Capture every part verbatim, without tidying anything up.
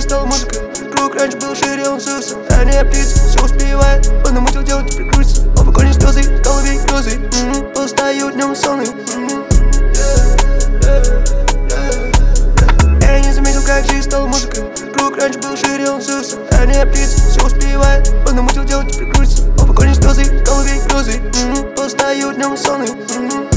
стал музыкой. Круг раньше был шире, он сузился. Ранее птица, все успевает. Он намутил делать, теперь крутится. Он в оконе слезы, в голове грозы. м-м, Постаю днем сонный. м-м, Я не заметил, как жизнь стала музыкой. Круг раньше был шире, он сузился. Ранее птица, все успевает. Он намутил делать, теперь крутится. Он в оконе слезы, в голове грозы. м-м, Постаю днем сонный. м-м,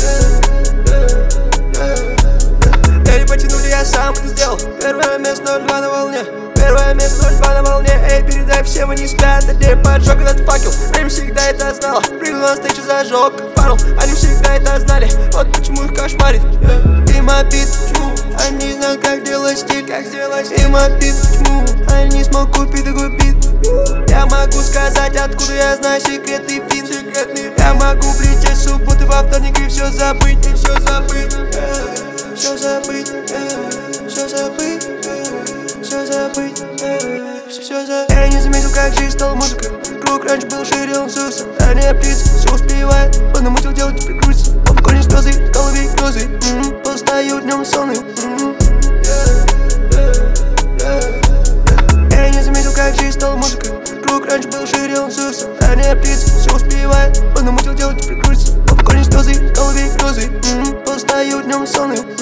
Потянули, я сам это сделал. Первое место ноль два на волне. Первое место ноль два на волне. Эй, передай всем, они спят, а где поджег этот факел. Время всегда это знало. Прыгнул на стейдж и зажег, как фарл. Они всегда это знали, вот почему их кошмарит. Им обид, почему они знают, как делать стиль, как сделать. Им обид, почему они не смог купить такой бит. Я могу сказать, откуда я знаю секретный фин, секретный. Я могу прийти с субботы во вторник и все забыть, и все забыть. Все забыть, все забыть, все забыть, все забыть. Я не заметил, как жизнь стала музыкой. Круг раньше был шире, он сузился. Ранее птица, все успевает. Он намутил делать, теперь крутится. Он в оконе слезы, в голове грозы. м-м, Постаю днем сонный. м-м, Я не заметил, как жизнь стала музыкой. Круг раньше был шире, он сузился. Ранее птица, все успевает. Он намутил делать, теперь крутится. Он в оконе слезы, в голове грозы. м-м, Постаю днем сонный.